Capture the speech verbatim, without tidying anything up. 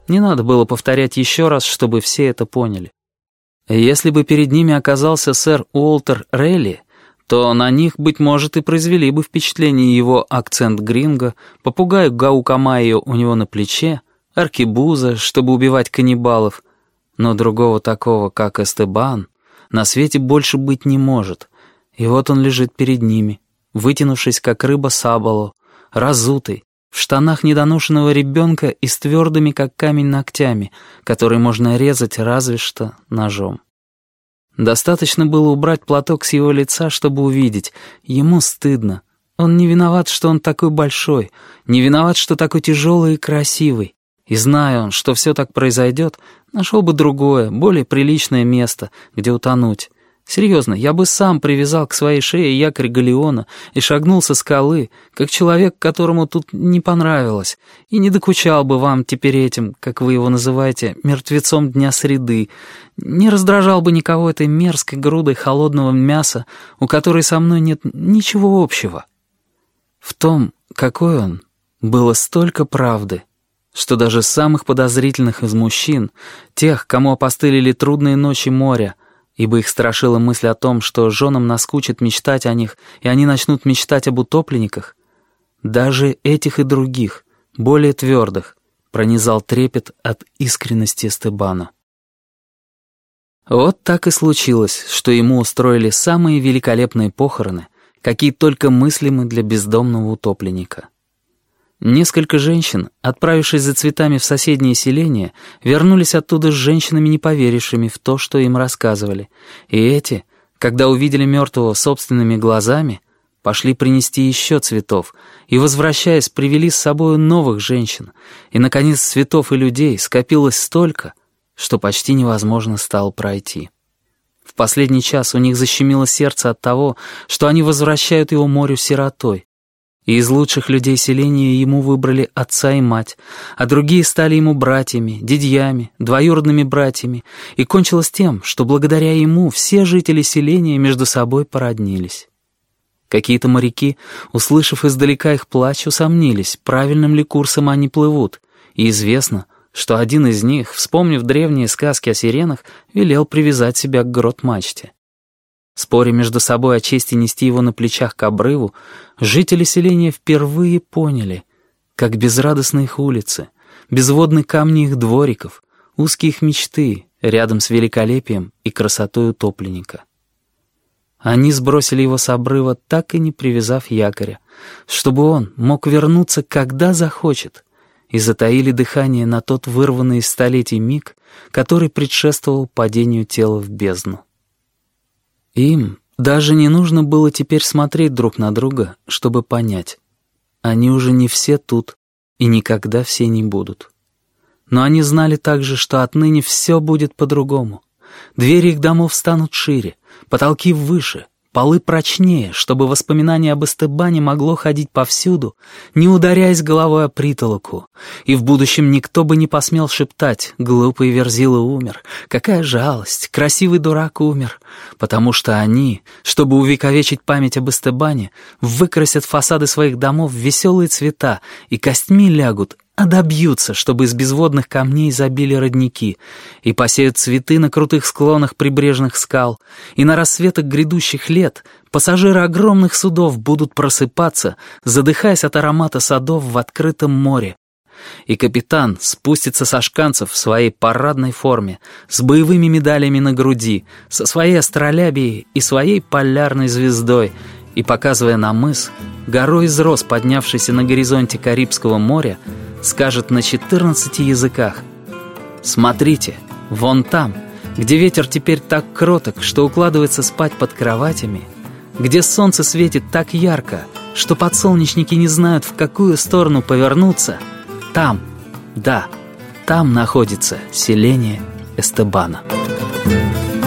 Не надо было повторять еще раз, чтобы все это поняли. Если бы перед ними оказался сэр Уолтер Рейли, то на них, быть может, и произвели бы впечатление его акцент гринго, попугай Гаукамайо у него на плече, аркебуза, чтобы убивать каннибалов. Но другого такого, как Эстебан, на свете больше быть не может. И вот он лежит перед ними, вытянувшись, как рыба сабало, разутый, в штанах недоношенного ребенка и с твердыми, как камень, ногтями, которые можно резать разве что ножом. Достаточно было убрать платок с его лица, чтобы увидеть. Ему стыдно. Он не виноват, что он такой большой, не виноват, что такой тяжелый и красивый. И зная он, что все так произойдет, нашел бы другое, более приличное место, где утонуть. Серьезно, я бы сам привязал к своей шее якорь галеона и шагнул со скалы, как человек, которому тут не понравилось, и не докучал бы вам теперь этим, как вы его называете, мертвецом дня среды, не раздражал бы никого этой мерзкой грудой холодного мяса, у которой со мной нет ничего общего. В том, какой он, было столько правды, что даже самых подозрительных из мужчин, тех, кому опостылили трудные ночи моря, ибо их страшила мысль о том, что женам наскучит мечтать о них, и они начнут мечтать об утопленниках, даже этих и других, более твердых, пронизал трепет от искренности Эстебана. Вот так и случилось, что ему устроили самые великолепные похороны, какие только мыслимы для бездомного утопленника. Несколько женщин, отправившись за цветами в соседнее селение, вернулись оттуда с женщинами, не поверившими в то, что им рассказывали. И эти, когда увидели мертвого собственными глазами, пошли принести еще цветов и, возвращаясь, привели с собой новых женщин. И, наконец, цветов и людей скопилось столько, что почти невозможно стало пройти. В последний час у них защемило сердце от того, что они возвращают его морю сиротой. И из лучших людей селения ему выбрали отца и мать, а другие стали ему братьями, дядьями, двоюродными братьями, и кончилось тем, что благодаря ему все жители селения между собой породнились. Какие-то моряки, услышав издалека их плач, усомнились, правильным ли курсом они плывут, и известно, что один из них, вспомнив древние сказки о сиренах, велел привязать себя к грот-мачте. Споря между собой о чести нести его на плечах к обрыву, жители селения впервые поняли, как безрадостны их улицы, безводны камни их двориков, узкие их мечты рядом с великолепием и красотой утопленника. Они сбросили его с обрыва, так и не привязав якоря, чтобы он мог вернуться, когда захочет, и затаили дыхание на тот вырванный из столетий миг, который предшествовал падению тела в бездну. Им даже не нужно было теперь смотреть друг на друга, чтобы понять. Они уже не все тут и никогда все не будут. Но они знали также, что отныне все будет по-другому. Двери их домов станут шире, потолки выше, полы прочнее, чтобы воспоминание об Эстебане могло ходить повсюду, не ударяясь головой о притолоку, и в будущем никто бы не посмел шептать «глупый Верзила умер», «какая жалость, красивый дурак умер», потому что они, чтобы увековечить память об Эстебане, выкрасят фасады своих домов в веселые цвета и костьми лягут, а добьются, чтобы из безводных камней забили родники, и посеют цветы на крутых склонах прибрежных скал, и на рассветах грядущих лет пассажиры огромных судов будут просыпаться, задыхаясь от аромата садов в открытом море. И капитан спустится со шканцев в своей парадной форме, с боевыми медалями на груди, со своей астролябией и своей полярной звездой, и, показывая на мыс, горой из роз, поднявшейся на горизонте Карибского моря, скажет на четырнадцати языках: «Смотрите, вон там, где ветер теперь так кроток, что укладывается спать под кроватями, где солнце светит так ярко, что подсолнечники не знают, в какую сторону повернуться, там, да, там находится селение Эстебана».